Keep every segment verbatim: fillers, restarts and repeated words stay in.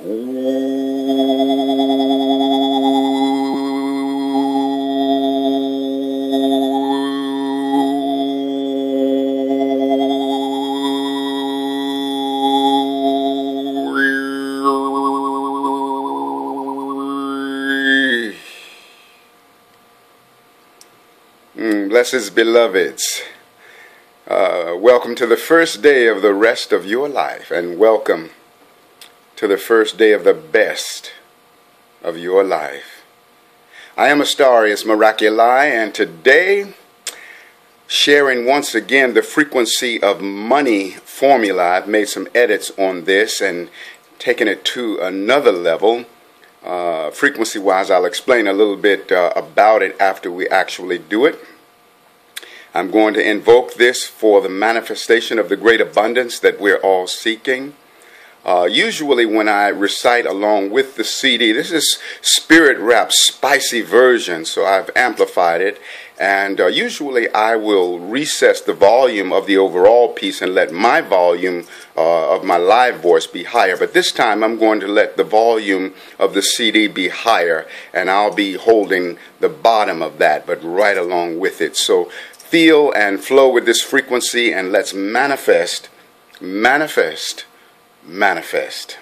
Blessed beloveds, uh, welcome to the first day of the rest of your life, and welcome to the first day of the best of your life. I am Astarius Miraculi, and today, sharing once again the frequency of money formula. I've made some edits on this and taken it to another level. Uh, frequency-wise, I'll explain a little bit uh, about it after we actually do it. I'm going to invoke this for the manifestation of the great abundance that we're all seeking. Uh, usually when I recite along with the C D, this is Spirit Rap's spicy version, so I've amplified it. And uh, usually I will recess the volume of the overall piece and let my volume uh, of my live voice be higher. But this time I'm going to let the volume of the C D be higher, and I'll be holding the bottom of that, but right along with it. So feel and flow with this frequency, and let's manifest, manifest, manifest.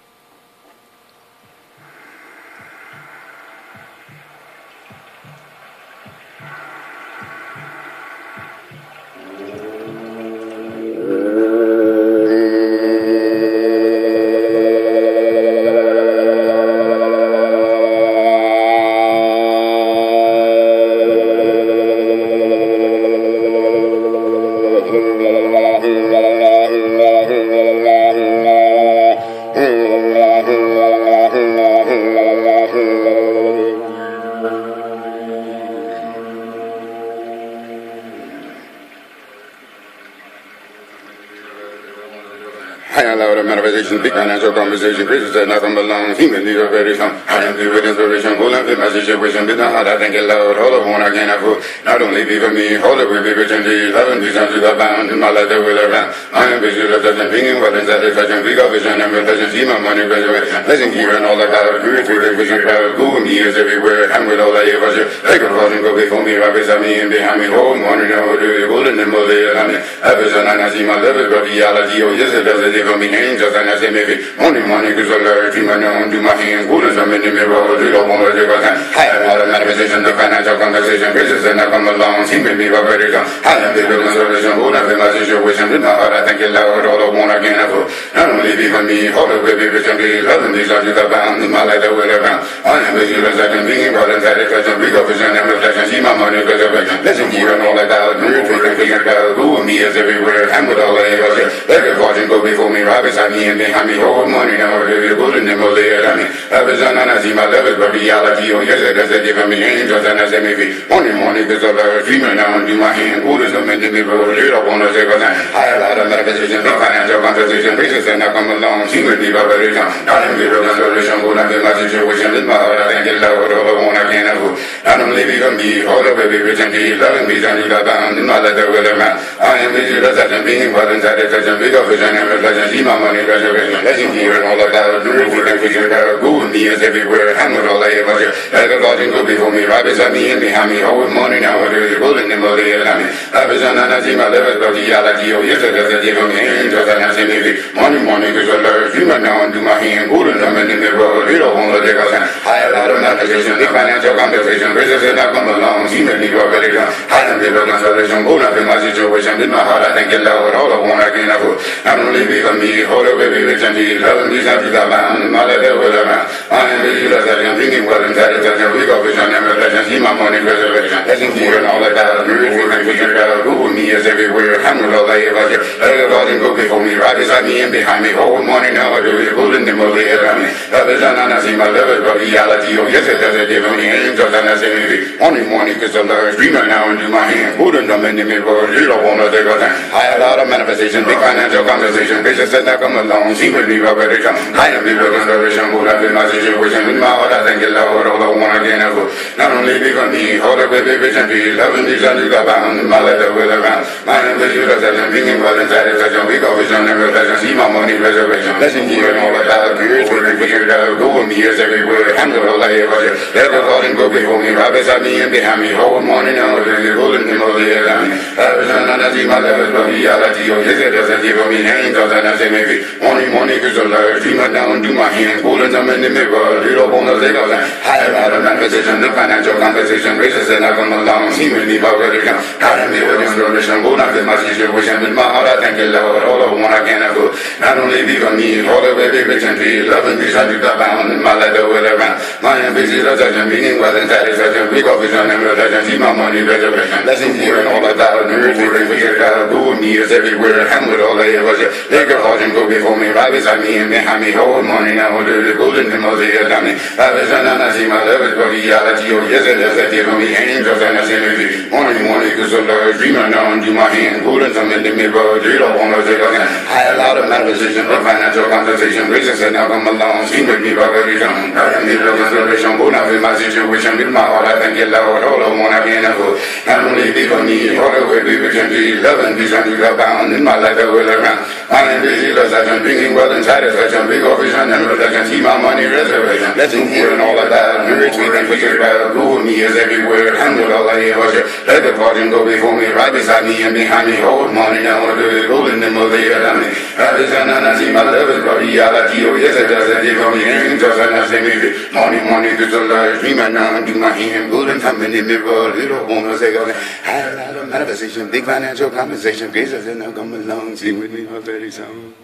Big financial conversation, Christians said nothing belongs. He may need a very song. I am with inspiration, full of my situation. But not I think it loud. Hold up, one I can't afford. Not only be for me, hold up, we be rich and deep. Heaven be sent to the bound, and my life will around. I am busy with touching, being well and satisfaction. We got vision and reflection. See my money graduation. Blessing here and all the cloud. Great with the vision crowd. Go with me is everywhere. I'm with all I ever share. Take a cross and go before me, right beside me and behind me. Hold morning, now, do you golden and mother? I mean, I vision and I see my love is but reality. Oh, yes, it does it for me. Angels and I say, maybe. Only money cause I learn, dream I know, do my hand, good as I'm in the mirror, do don't want to do a time. I have all the manifestation, the financial conversation, gracious and I come along, see me be a very long. I am the building solution, good as in my situation, with my heart, I think it loud, all I want I can afford. Not only be for me, all the baby rich and please, loving these are to the bound, in my life I will around. I am busy as I can be, but in satisfaction, big of vision and reflection, see my money preservation, listen here and all that out, new drinking, figure out, who with me is everywhere, I'm with all I ever share. Let the fortune go before me, right beside me and behind me, hold money now, you're golden and more there. I mean, I was on and I see my levels, but reality, oh yes, it does it give me angels and I say maybe only morning because of the dreaming now and do my hand, good as I'm in the mirror, you don't want to take a time. I have a lot of manifestation, big financial conversation, gracious and I come along, see me be a very long. I am the real consolation, good and in my situation, in my heart, I think it loud, all I want I can't afford. I don't live even me, all the baby rich and deep, loving me, and you got bound in my letter with a man. I am busy as I can be, but in satisfaction, big of vision and reflection, see my money preservation, blessing here and all of that. New drinking, figure out, who with me is everywhere, I'm with all I ever share. Like a lodging go before me, right beside me and behind me, hold money now, you're golden and more there. I mean, I was on and I see my levels, but reality, oh yes, it does it give me angels and I say maybe money, money, cause I learn, dream right now and do my hand, good and I'm in the mirror, you don't want to take a time. I have a lot of manifestation, big financial compensation, gracious and I come along, see me be already gone. I am the real consolation, good up in my situation, in my heart, I think it loud, all I want I can afford. I don't live for me, hold up, baby, rich and deep, loving me, and you got bound, in my letter with a man. I am busy as I can, thinking well and satisfaction, we got vision and reflection, see my money preservation, blessing here and all that out, new drinking, figure out, who with me is everywhere, I'm with all I ever share. Let the Lord go before me, right beside me and behind me, hold morning now, I do it, golden and more there. I mean, I vision and I see my levels, but reality, oh yes, it does it give me angels and I say maybe only morning cause I learn, dreaming now and do my hand, good and I'm in the mirror, you don't want to take a time. I have a lot of manifestation, big financial conversation, gracious and I come along, sing with me, vibration. I am the restoration, good up in my situation. In my heart, I thank you, Lord, all I want again. Not only be for me, all the baby vision, be loving these and you got bound in my letter with around. My name is you, that's a thinking, but inside it's such a big vision and reflection. See my money reservation. Blessing here and all of that, good, we figured out, go with me is everywhere. Handle all I ever do. Let the thought and go before me, right beside me and behind me. Whole morning, now, the golden him over the air. I was on I see my levels, but reality, oh, yes, it doesn't give me angels, and I say maybe morning, morning, because the Lord, dream it down, do my hands, holding them in the mirror, little bonus, they go down. I have had a manifestation, the financial compensation, raises, and I come along, see me, leave out where they come. I am the restoration, go down to my situation, with my heart, I thank you, Lord, all I want, I can't have. Not only be for me, all the way, be rich and be loving me, I do the bound in my letter with around. My ambition, the judgment, meaning, well, and satisfaction, big vision and reflection, see my money reservation, blessings here and all of that, and earth, we get out, go with me is everywhere, and with all they ever say, they can hold and go before me, right beside me and behind me, whole morning, I will do the golden him of the air down me, I vision and I see my love is for reality, oh yes, it is, that give me angels and I say me, morning, morning, because the Lord, dreaming down to my hand, holding some in the mirror, they don't want to take again, I allow the manifestation of financial compensation, graces and now come along, sing with me, but very young, I am the restoration, go now in my situation, with my heart, I thank you, Lord, all I want, I can't have, not only be for me, all the way, be rich and be loving, be and you got bound in my life that will around. My name is Jesus, I can bring well and satisfaction, big vision and reflection, see my money reservation, blessing here and all of that, and rich me, thank you, well, go with me is everywhere, and with all I ever share, let the party go before me, right beside me and behind me, hold morning, I want to do it, golden them of the air, and I vision and I see my love is for reality, oh yes, it does, it give me angels, and I say maybe, morning, morning, because the Lord, dream and now, do my hand, golden time in the mirror, little woman, say, I had a manifestation, big financial compensation, graces and now come along, sing with me, my very song.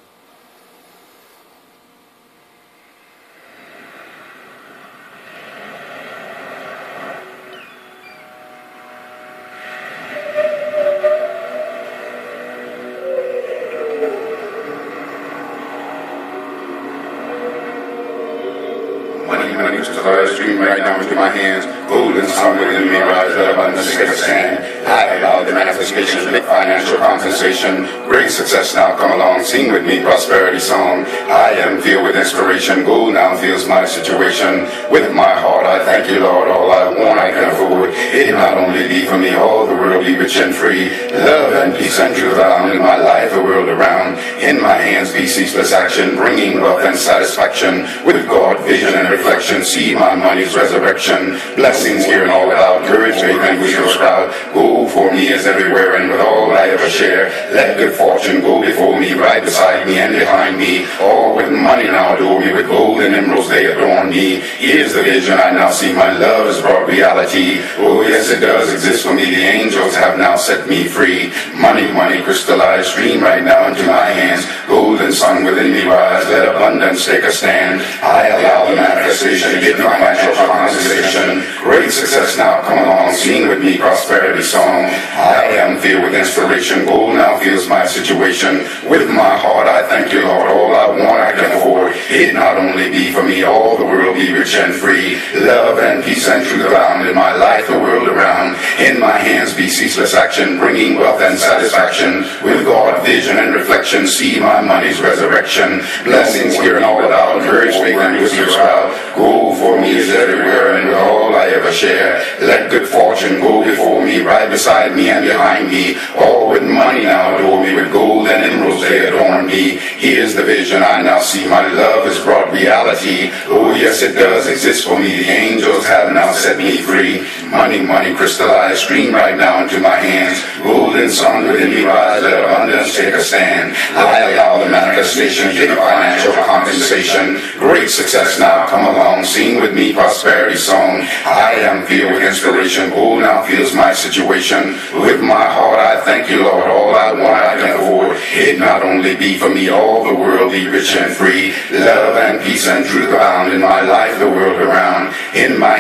Stream right down into my hands, golden sun within me rise up on the state of sand. I allow the manifestation, big financial compensation, great success now come along, sing with me prosperity song. I am filled with inspiration, gold now feels my situation. With my heart I thank you, Lord, all I want I can afford. It not only be for me, all the world be rich and free. Love and peace and truth abound in my life, the world around. In my hands be ceaseless action, bringing wealth and satisfaction. With God, vision and reflection, see my money's resurrection. Blessings here and all about, courage, faith, and wisdom proud. Go for me is everywhere, and with all I ever share. Let good fortune go before me, right beside me and behind me. All with money now adore me, with gold and emeralds they adorn me. Here's the vision I now see, my love is brought reality. Oh yes, it does exist for me, the angels have now set me free. Money, money crystallized, stream right now into my hands. Golden sun within me rise, let abundance take a stand. I allow the manifestation, get financial compensation. Great success now come along, sing with me prosperity song. I am filled with inspiration, gold now feels my situation. With my heart I thank you, Lord, all I want I can afford. It not only be for me, all the world be rich and free. Love and peace and truth abound in my life, the world around. In my hands be ceaseless action, bringing wealth and satisfaction. With God, vision and reflection, see my money's resurrection. Blessings here and all about, courage, faith, and wisdom proud. Go for me is everywhere, and with all I ever share. Let good fortune go before me, right beside me and behind me. All with money now adore me, with gold and emeralds they adorn me. Here's the vision I now see, my love is brought reality. Oh yes, it does exist for me, the angels have now set me free. Money, money crystallized, stream right now into my hands. Golden sun within me rise, let abundance take a stand. I allow the manifestation, get financial compensation. Great success now come along, sing with me prosperity song. I am filled with inspiration, gold now feels my situation. With my heart I thank you, Lord, all I want I can afford. It not only be for me, all the world be rich and free. Love and peace and truth abound in my life, the world around. In my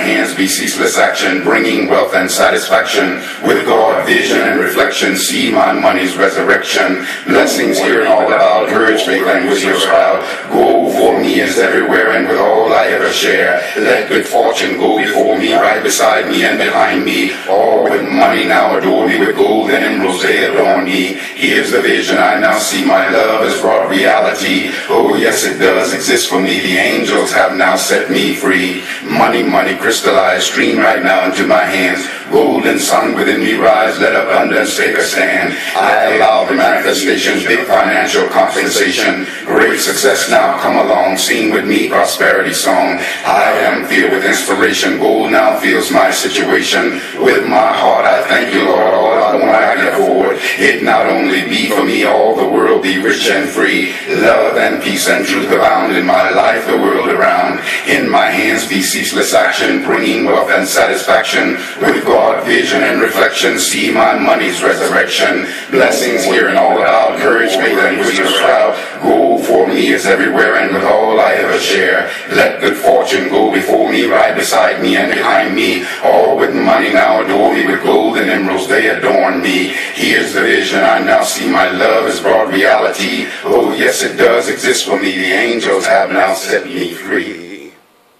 hands be ceaseless action, bringing wealth and satisfaction. With God, vision and reflection, see my money's resurrection. Blessings here and all about, courage, faith, and wisdom sprout. Go for me is everywhere, and with all I ever share. Let good fortune go before me, right beside me and behind me. All with money now adore me, with gold and emeralds they adorn me. Here's the vision I now see, my love has brought reality. Oh yes, it does exist for me. The angels have now set me free. Money, money crystallized, stream right now into my hands. Golden sun within me rise, let abundance take a stand. I allow the manifestation, big financial compensation. Great success now come along, sing with me prosperity song. I am filled with inspiration, gold now feels my situation. With my heart I thank you, Lord, all I want I can afford. It not only be for me, all the world be rich and free. Love and peace and truth abound in my life, the world around. In my hands be ceaseless action, bringing wealth and satisfaction. With God, vision and reflection, see my money's resurrection. Blessings here and all about, courage, faith, and wisdom sprout. Gold for me is everywhere, and with all I ever share. Let good fortune go before me, right beside me and behind me. All with money now adore me, with gold and emeralds they adorn me. Here's the vision I now see, my love has brought reality. Oh yes, it does exist for me. The angels have now set me free.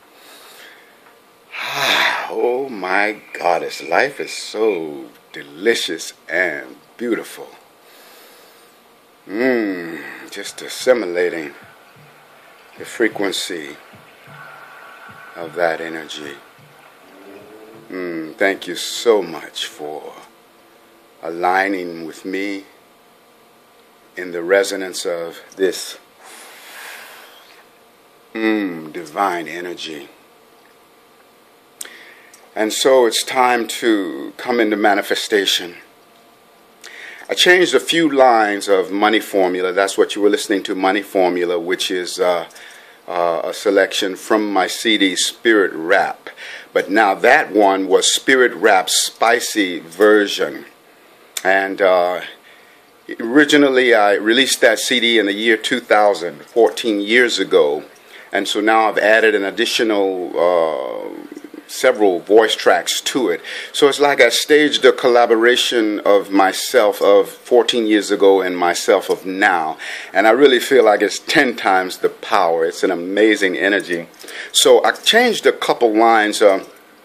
Oh my goddess, life is so delicious and beautiful. Mmm, just assimilating the frequency of that energy. Mm, thank you so much for aligning with me in the resonance of this mm, divine energy. And so it's time to come into manifestation. I changed a few lines of Money Formula. That's what you were listening to, Money Formula, which is uh, uh, a selection from my C D, Spirit Rap. But now that one was Spirit Rap's spicy version. And uh, originally I released that C D in the year two thousand, fourteen years ago. And so now I've added an additional uh, several voice tracks to it. So it's like I staged a collaboration of myself of fourteen years ago and myself of now. And I really feel like it's ten times the power. It's an amazing energy. So I changed a couple lines. Uh,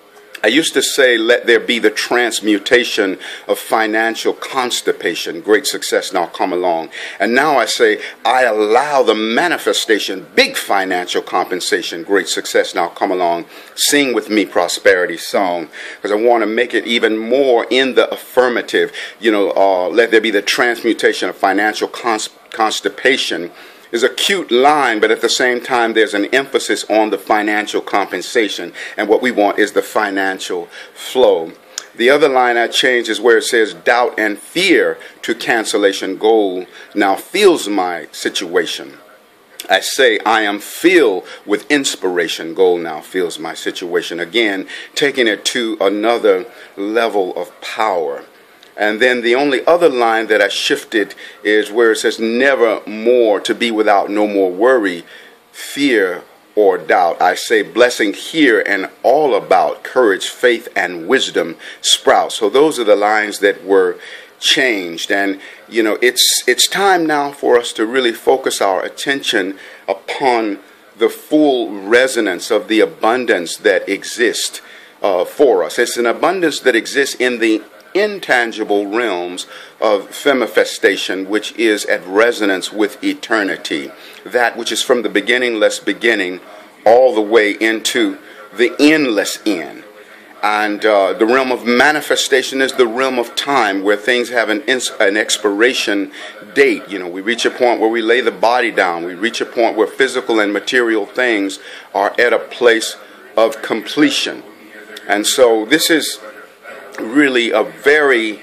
I used to say, let there be the transmutation of financial constipation. Great success now come along. And now I say, I allow the manifestation, big financial compensation. Great success now come along. Sing with me prosperity song. Because I want to make it even more in the affirmative. You know, uh, let there be the transmutation of financial cons- constipation. Is a cute line, but at the same time there's an emphasis on the financial compensation, and what we want is the financial flow. The other line I changed is where it says doubt and fear to cancellation goal now feels my situation. I say I am filled with inspiration goal now feels my situation. Again, taking it to another level of power. And then the only other line that I shifted is where it says never more to be without no more worry, fear, or doubt. I say blessing here and all about courage, faith, and wisdom sprout. So those are the lines that were changed. And, you know, it's it's time now for us to really focus our attention upon the full resonance of the abundance that exists uh, for us. It's an abundance that exists in the intangible realms of femifestation, which is at resonance with eternity. That which is from the beginningless beginning all the way into the endless end. And uh, the realm of manifestation is the realm of time where things have an, ins- an expiration date. You know, we reach a point where we lay the body down. We reach a point where physical and material things are at a place of completion. And so this is really a very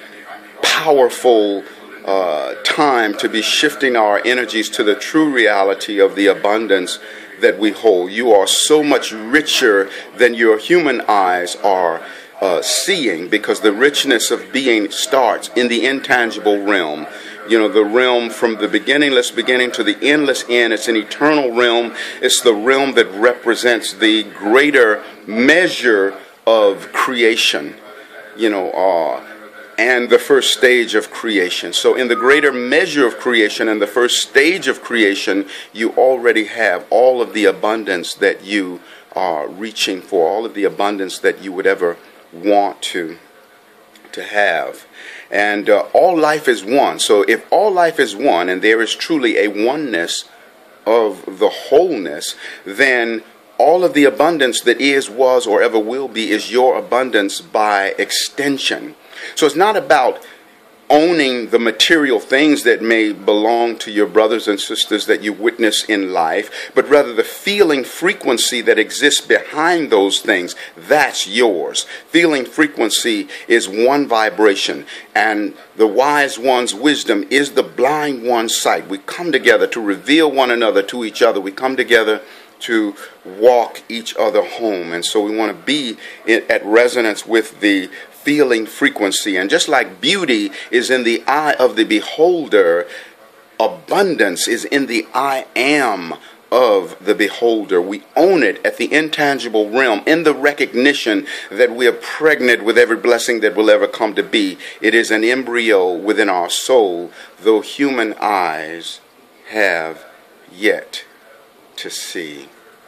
powerful uh, time to be shifting our energies to the true reality of the abundance that we hold. You are so much richer than your human eyes are uh, seeing, because the richness of being starts in the intangible realm. You know, the realm from the beginningless beginning to the endless end. It's an eternal realm. It's the realm that represents the greater measure of creation, you know, uh, and the first stage of creation. So in the greater measure of creation and the first stage of creation, you already have all of the abundance that you are reaching for, all of the abundance that you would ever want to, to have. And uh, all life is one. So if all life is one and there is truly a oneness of the wholeness, then all of the abundance that is, was, or ever will be is your abundance by extension. So it's not about owning the material things that may belong to your brothers and sisters that you witness in life, but rather the feeling frequency that exists behind those things. That's yours. Feeling frequency is one vibration, and the wise one's wisdom is the blind one's sight. We come together to reveal one another to each other. We come together to walk each other home. And so we want to be in, at resonance with the feeling frequency. And just like beauty is in the eye of the beholder, abundance is in the I am of the beholder. We own it at the intangible realm in the recognition that we are pregnant with every blessing that will ever come to be. It is an embryo within our soul, though human eyes have yet to see.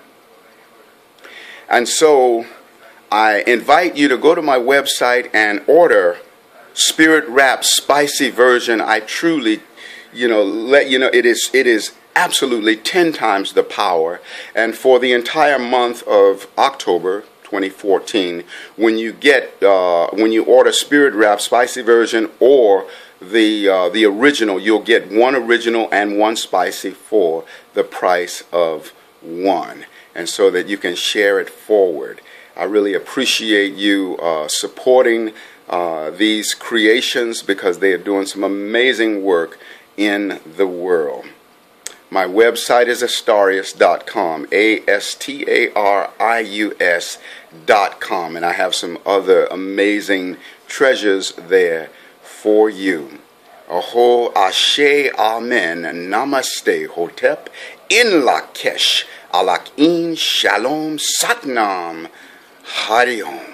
And so I invite you to go to my website and order Spirit Wrap Spicy Version. I truly, you know, let you know it is it is absolutely ten times the power. And for the entire month of October twenty fourteen, when you get uh, when you order Spirit Wrap Spicy Version or the uh, the original, you'll get one original and one spicy for the price of one, and so that you can share it forward. I really appreciate you uh, supporting uh, these creations, because they are doing some amazing work in the world. My website is Astarius dot com, A S T A R I U S dot com, and I have some other amazing treasures there for you. Aho, Ashe, Amen, Namaste, Hotep, In Lakesh, Alakin, Shalom, Satnam, Hari Om.